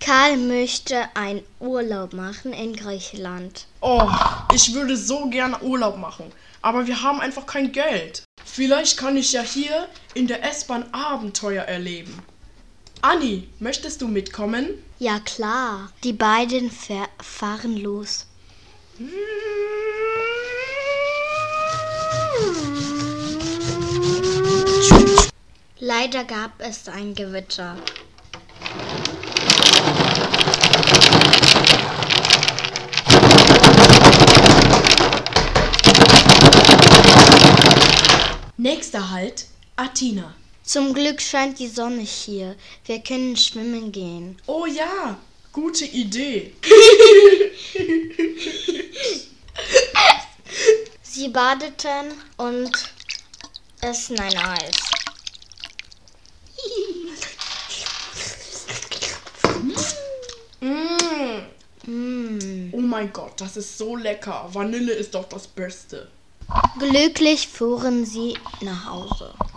Karl möchte einen Urlaub machen in Griechenland. Oh, ich würde so gerne Urlaub machen, aber wir haben einfach kein Geld. Vielleicht kann ich ja hier in der S-Bahn Abenteuer erleben. Anni, möchtest du mitkommen? Ja klar, die beiden fahren los. Leider gab es ein Gewitter. Nächster Halt, Athina. Zum Glück scheint die Sonne hier. Wir können schwimmen gehen. Oh ja, gute Idee. Sie badeten und essen ein Eis. Oh mein Gott, das ist so lecker. Vanille ist doch das Beste. Glücklich fuhren sie nach Hause.